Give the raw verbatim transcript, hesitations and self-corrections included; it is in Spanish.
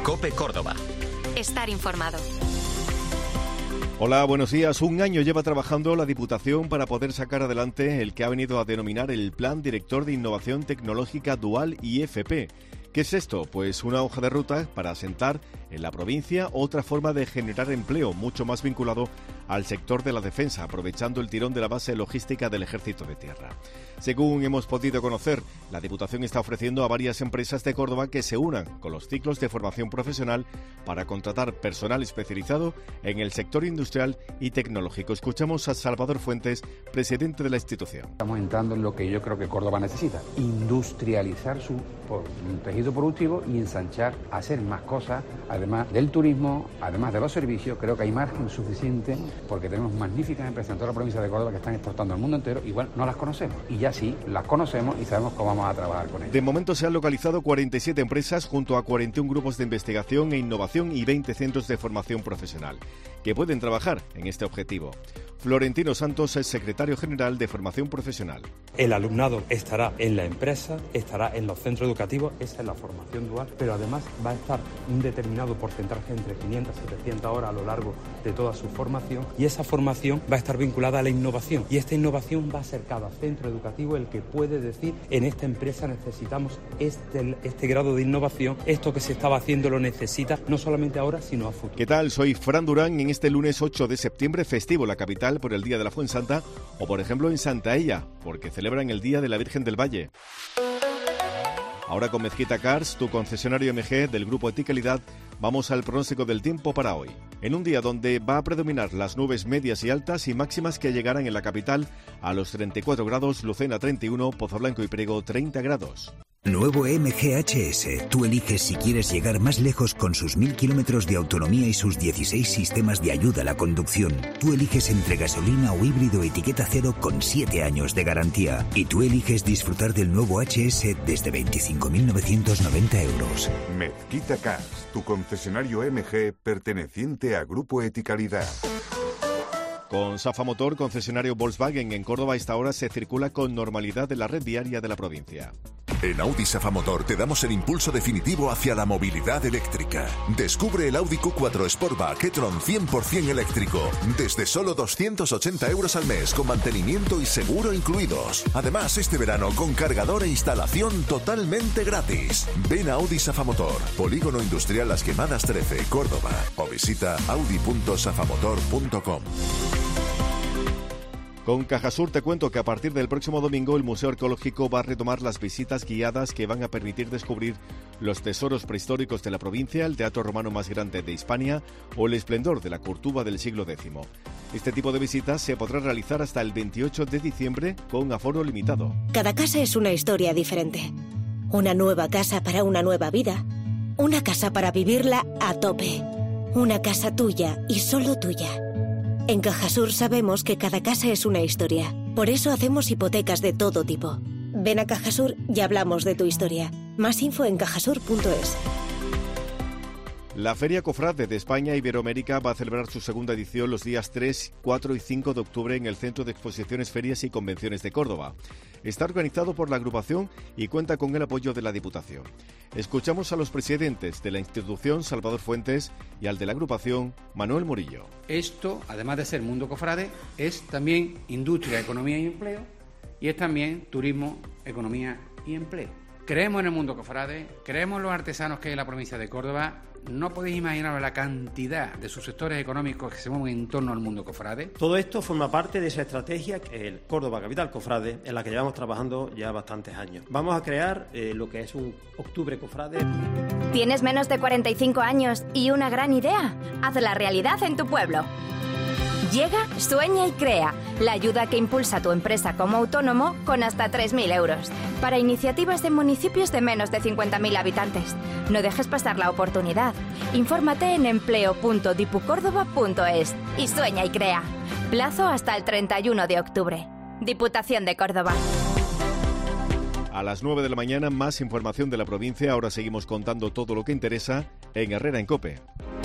COPE Córdoba. Estar informado. Hola, buenos días. Un año lleva trabajando la Diputación para poder sacar adelante el que ha venido a denominar el Plan Director de Innovación Tecnológica Dual I F P. ¿Qué es esto? Pues una hoja de ruta para asentar en la provincia otra forma de generar empleo mucho más vinculado al sector de la defensa, aprovechando el tirón de la base logística del Ejército de Tierra. Según hemos podido conocer, la Diputación está ofreciendo a varias empresas de Córdoba que se unan con los ciclos de formación profesional para contratar personal especializado en el sector industrial y tecnológico. Escuchamos a Salvador Fuentes, presidente de la institución. Estamos entrando en lo que yo creo que Córdoba necesita, industrializar su tejido productivo y ensanchar, hacer más cosas, además del turismo, además de los servicios. Creo que hay margen suficiente porque tenemos magníficas empresas en toda la provincia de Córdoba que están exportando al mundo entero. Igual no las conocemos y ya sí, las conocemos y sabemos cómo vamos a trabajar con ellas. De momento se han localizado cuarenta y siete empresas junto a cuarenta y un grupos de investigación e innovación y veinte centros de formación profesional que pueden trabajar en este objetivo. Florentino Santos es secretario general de Formación Profesional. El alumnado estará en la empresa, estará en los centros educativos, esa es la formación dual, pero además va a estar un determinado porcentaje entre quinientas y setecientas horas a lo largo de toda su formación, y esa formación va a estar vinculada a la innovación, y esta innovación va a ser cada centro educativo el que puede decir: en esta empresa necesitamos este, este grado de innovación, esto que se estaba haciendo lo necesita, no solamente ahora sino a futuro. ¿Qué tal? Soy Fran Durán. En este lunes ocho de septiembre, festivo la capital por el Día de la Fuensanta, o por ejemplo en Santaella, porque celebran el Día de la Virgen del Valle. Ahora con Mezquita Cars, tu concesionario M G del Grupo Eticalidad, vamos al pronóstico del tiempo para hoy. En un día donde va a predominar las nubes medias y altas y máximas que llegarán en la capital a los treinta y cuatro grados, Lucena treinta y uno, Pozoblanco y Priego treinta grados. Nuevo M G H S. Tú eliges si quieres llegar más lejos con sus mil kilómetros de autonomía y sus dieciséis sistemas de ayuda a la conducción. Tú eliges entre gasolina o híbrido etiqueta cero con siete años de garantía. Y tú eliges disfrutar del nuevo H S desde veinticinco mil novecientos noventa euros. Mezquita Cars, tu concesionario M G perteneciente a Grupo Eticalidad. Con Safa Motor, concesionario Volkswagen en Córdoba, a esta hora se circula con normalidad en la red viaria de la provincia. En Audi Safa Motor te damos el impulso definitivo hacia la movilidad eléctrica. Descubre el Audi Q cuatro Sportback e-tron cien por ciento eléctrico desde solo doscientos ochenta euros al mes, con mantenimiento y seguro incluidos. Además, este verano con cargador e instalación totalmente gratis. Ven a Audi Safa Motor, Polígono Industrial Las Quemadas trece, Córdoba, o visita audi punto safamotor punto com. Con Cajasur te cuento que a partir del próximo domingo el Museo Arqueológico va a retomar las visitas guiadas que van a permitir descubrir los tesoros prehistóricos de la provincia, el teatro romano más grande de Hispania o el esplendor de la Curtuba del siglo décimo. Este tipo de visitas se podrá realizar hasta el veintiocho de diciembre con aforo limitado. Cada casa es una historia diferente. Una nueva casa para una nueva vida. Una casa para vivirla a tope. Una casa tuya y solo tuya. En Cajasur sabemos que cada casa es una historia. Por eso hacemos hipotecas de todo tipo. Ven a Cajasur y hablamos de tu historia. Más info en cajasur punto es. La Feria Cofrade de España Iberoamérica va a celebrar su segunda edición los días tres, cuatro y cinco de octubre en el Centro de Exposiciones, Ferias y Convenciones de Córdoba. Está organizado por la agrupación y cuenta con el apoyo de la Diputación. Escuchamos a los presidentes de la institución, Salvador Fuentes, y al de la agrupación, Manuel Murillo. Esto, además de ser mundo cofrade, es también industria, economía y empleo, y es también turismo, economía y empleo. Creemos en el mundo cofrade, creemos en los artesanos que hay en la provincia de Córdoba. No podéis imaginar la cantidad de subsectores económicos que se mueven en torno al mundo cofrade. Todo esto forma parte de esa estrategia, el Córdoba Capital Cofrade, en la que llevamos trabajando ya bastantes años. Vamos a crear eh, lo que es un Octubre Cofrade. ¿Tienes menos de cuarenta y cinco años y una gran idea? Hazla realidad en tu pueblo. Llega Sueña y Crea, la ayuda que impulsa tu empresa como autónomo con hasta tres mil euros, para iniciativas de municipios de menos de cincuenta mil habitantes. No dejes pasar la oportunidad. Infórmate en empleo punto dipucórdoba punto es y sueña y crea. Plazo hasta el treinta y uno de octubre. Diputación de Córdoba. A las nueve de la mañana, más información de la provincia. Ahora seguimos contando todo lo que interesa en Herrera en COPE.